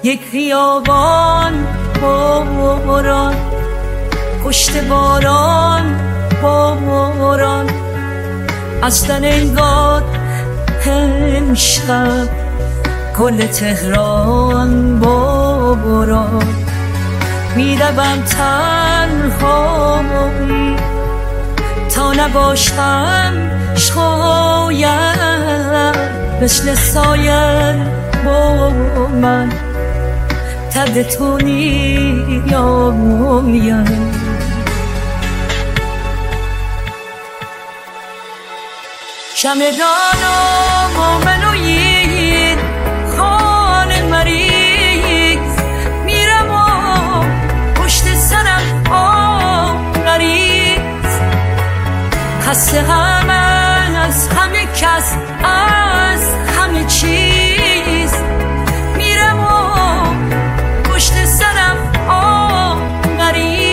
یک خیابان باران، پشت باران باران، اصلا انگار امشب کل تهران باران. میروم تنهایی تا نباشم شاید مثل سایر با من ترد تو نیایم. چمدانم منوید خانه مریض، میرم و پشت سرم آریز، خسته هم از همه کس از همه چیز، میرم و پشت سرم آریز.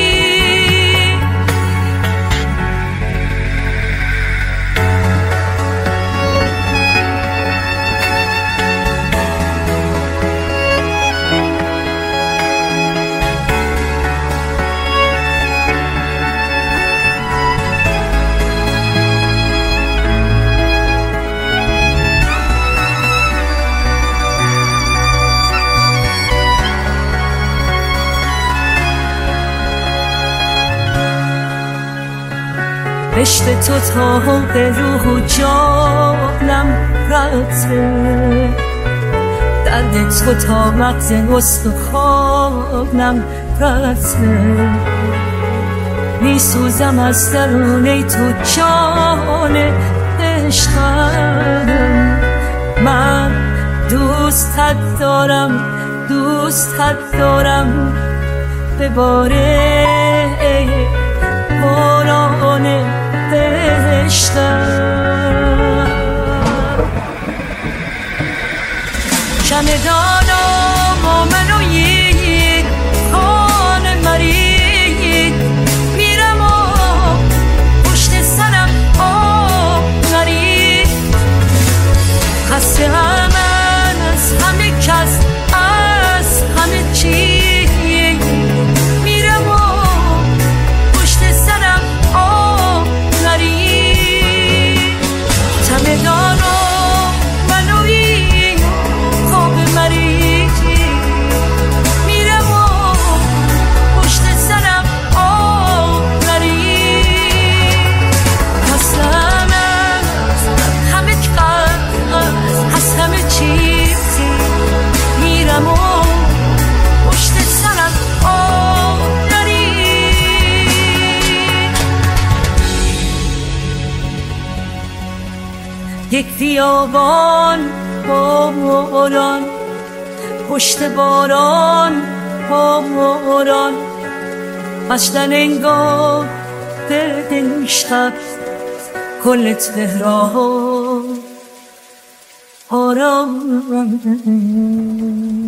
عشق تو تا به روح و جانم رفته، درد تو تا مغز استخوانم رفته، میسوزم از درون تو جان عشقم. من دوستت دارم، دوستت دارم، به باره باران عشقم. چمدانم منوید خانه مرید، میرم و پشت سرم آریز، خسته هم از همه کس از همه چیز، میرم و پشت سرم آریز. چمدانم منوید خواب مریض، میرم و پشت سرم آریز، خسته هم از همه کس از همه چیز، میرم و پشت سرم آریز. یک خیابان باران، پشت باران باران، اصلا انگار امشب کل تهران آرام.